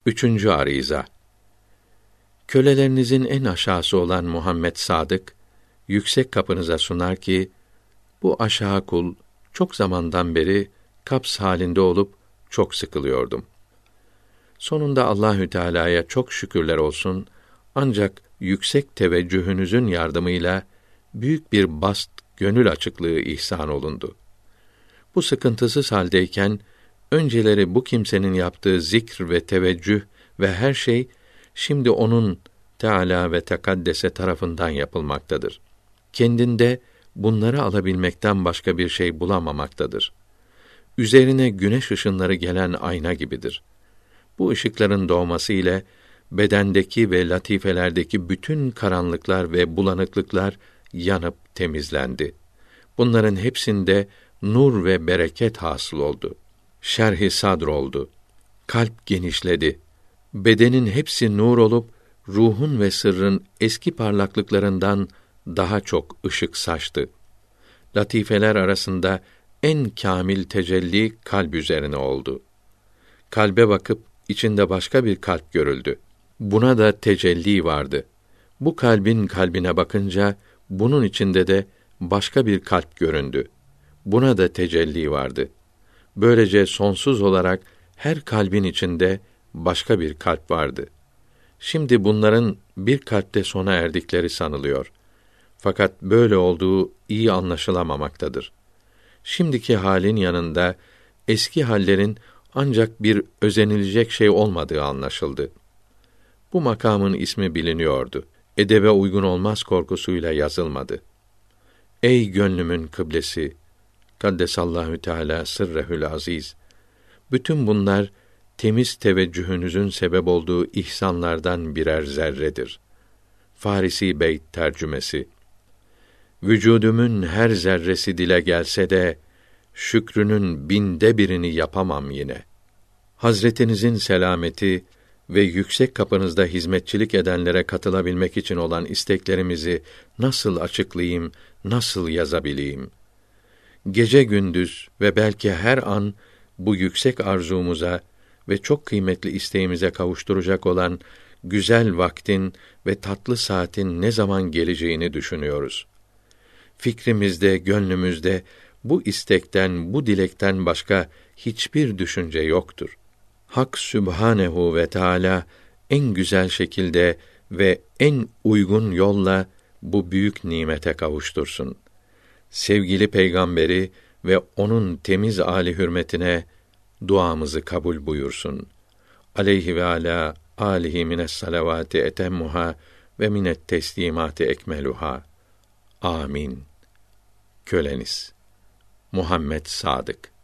Üçüncü ariza. Kölelerinizin en aşağısı olan Muhammed Sadık, yüksek kapınıza sunar ki, bu aşağı kul, çok zamandan beri kaps halinde olup çok sıkılıyordum. Sonunda Allahü Teala'ya çok şükürler olsun, ancak yüksek teveccühünüzün yardımıyla büyük bir bast gönül açıklığı ihsan olundu. Bu sıkıntısız haldeyken, önceleri bu kimsenin yaptığı zikr ve teveccüh ve her şey, şimdi onun Teala ve Tekaddese tarafından yapılmaktadır. Kendinde bunları alabilmekten başka bir şey bulamamaktadır. Üzerine güneş ışınları gelen ayna gibidir. Bu ışıkların doğması ile bedendeki ve latifelerdeki bütün karanlıklar ve bulanıklıklar yanıp temizlendi. Bunların hepsinde nur ve bereket hasıl oldu. Şerh-i sadr oldu. Kalp genişledi. Bedenin hepsi nur olup ruhun ve sırrın eski parlaklıklarından daha çok ışık saçtı. Latifeler arasında en kâmil tecelli kalp üzerine oldu. Kalbe bakıp içinde başka bir kalp görüldü. Buna da tecelli vardı. Bu kalbin kalbine bakınca bunun içinde de başka bir kalp göründü. Buna da tecelli vardı. Böylece sonsuz olarak her kalbin içinde başka bir kalp vardı. Şimdi bunların bir kalpte sona erdikleri sanılıyor. Fakat böyle olduğu iyi anlaşılamamaktadır. Şimdiki halin yanında eski hallerin ancak bir özenilecek şey olmadığı anlaşıldı. Bu makamın ismi biliniyordu. Edebe uygun olmaz korkusuyla yazılmadı. Ey gönlümün kıblesi, Kaddesallahu Teala sırrehül aziz. Bütün bunlar temiz teveccühünüzün sebep olduğu ihsanlardan birer zerredir. Farisi Beyt tercümesi. Vücudumun her zerresi dile gelse de şükrünün 1000'de 1'ini yapamam yine. Hazretinizin selameti ve yüksek kapınızda hizmetçilik edenlere katılabilmek için olan isteklerimizi nasıl açıklayayım, nasıl yazabileyim? Gece gündüz ve belki her an bu yüksek arzumuza ve çok kıymetli isteğimize kavuşturacak olan güzel vaktin ve tatlı saatin ne zaman geleceğini düşünüyoruz. Fikrimizde, gönlümüzde bu istekten, bu dilekten başka hiçbir düşünce yoktur. Hak Sübhanehu ve Teala en güzel şekilde ve en uygun yolla bu büyük nimete kavuştursun. Sevgili peygamberi ve onun temiz âli hürmetine duamızı kabul buyursun. Aleyhi ve ala âlihi mines salavati etemmuha ve minet teslimati ekmeluha. Amin. Köleniz Muhammed Sadık.